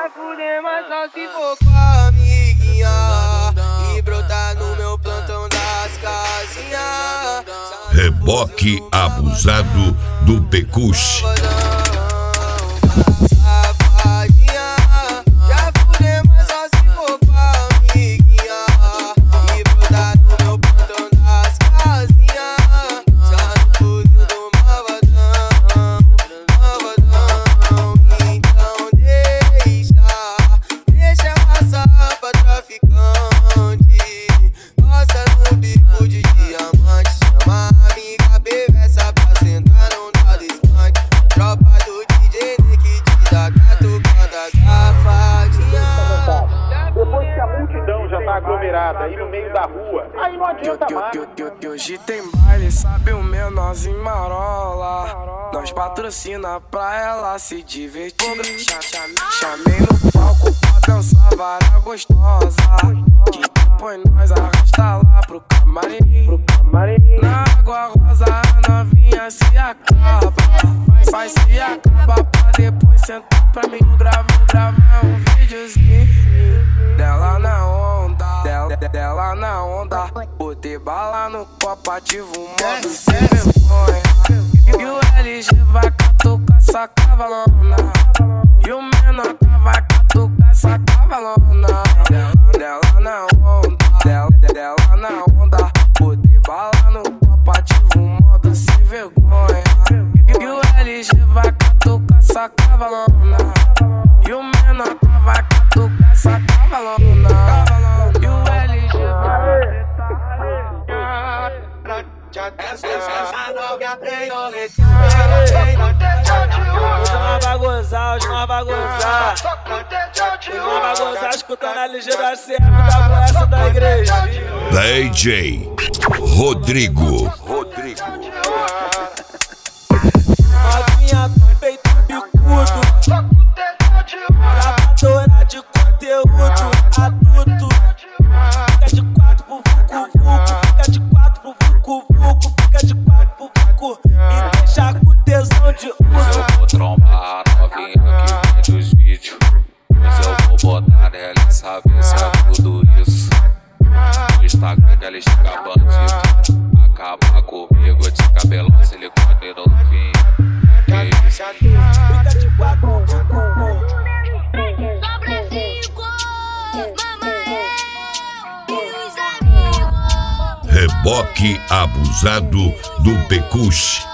quer fuder, mas só se for com a amiguinha e brotar no meu plantão das casinhas. Reboque abusado do Pecuche. Aglomerada aí no meio da rua, aí não adianta mais. Que hoje tem baile, sabe o menorzinho marola. Nós patrocina pra ela se divertir. Chamei no palco pra dançar vara gostosa, que depois nós arrasta lá pro camarim. Na água rosa a novinha se acaba, vai se acaba pra depois sentar pra mim. Gravar um videozinho dela na onda, dela na onda. Botei bala no copo, ativo o modo sem vergonha. E o LG vai catucar essa cavalona, e o menor vai catucar essa cavalona. Dela na onda, dela na onda. Botei bala no copo, ativo o modo sem vergonha. E o LG vai catucar essa cavalona, e o menor vai catucar essa cavalona. E o LG vai essa novinha treinou hoje nós vai gozar, hoje nós vai gozar. Hoje nós vai gozar escutando a LG da CF da boessa da igreja. DJ Rodrigo. Novinha do peito bicudo, gravadora de conteúdo adulto. Fica de 4 pro vucu-vucu, fica de 4 pro vucu-vucu, fica de 4 pro vucu e deixa com tesão de uso. Eu vou trombar a novinha que vem dos vídeos, mas eu vou botar nela e saber se é tudo isso. No Instagram que ela estiga bandido, acaba comigo, descabelão, silicone novinho. Que isso? Fica de 4 pro vucu-vucu. Reboque abusado do Pecuche.